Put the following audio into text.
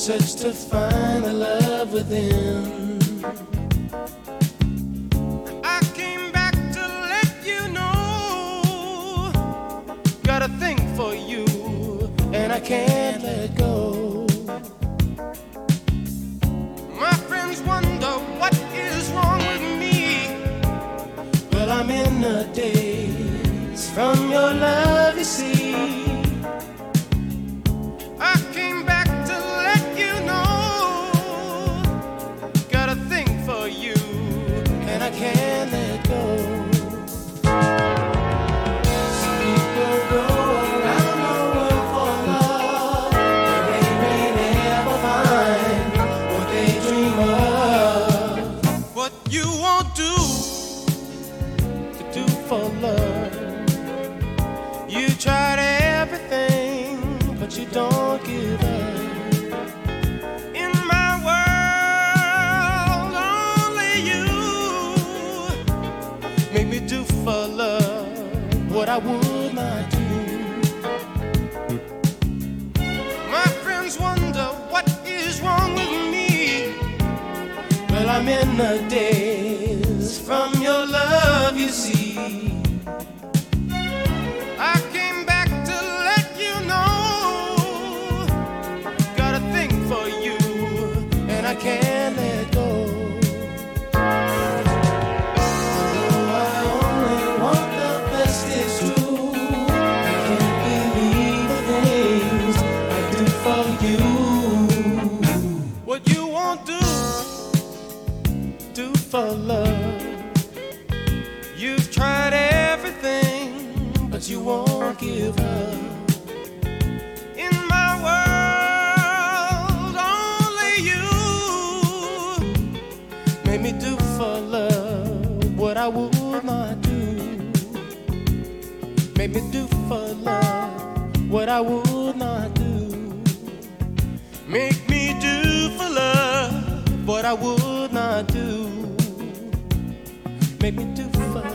search to find the love within. I came back to let you know, got a thing for you, and I can't let go. My friends wonder what is wrong with me. Well, I'm in a daze from your love, you see. I came back to let you know, got a thing for you, and I can't let go. Some people go around the world for love, but they may never find what they dream of. What you won't do to do for love, you tried everything, but you don't give up. In my world, only you make me do for love what I would not do. My friends wonder what is wrong with me. Well, I'm in a daze from your love, you see. I came back to let you know, got a thing for you, and I can't let go. Although I only want the best, it's true. I can't believe the things I do for you. What you won't do for love. You've tried everything, but you won't give up. In my world, only you made me do for love what I would not do. Made me do for love what I would not do. Make me do for love what I would not do. Make me do for love.